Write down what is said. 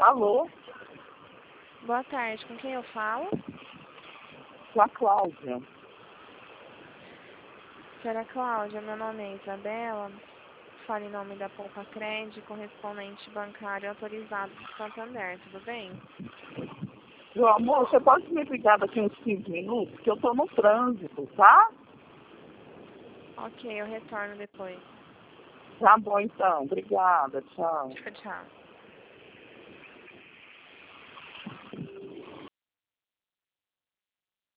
Alô? Boa tarde, com quem eu falo? Com a Cláudia. Senhora Cláudia, meu nome é Isabela, falo em nome da Poupa Crédito, correspondente bancário autorizado do Santander, tudo bem? Meu amor, você pode me ligar daqui uns 15 minutos? Porque eu tô no trânsito, tá? Ok, eu retorno depois. Tá bom então, obrigada, tchau. Tchau, tchau.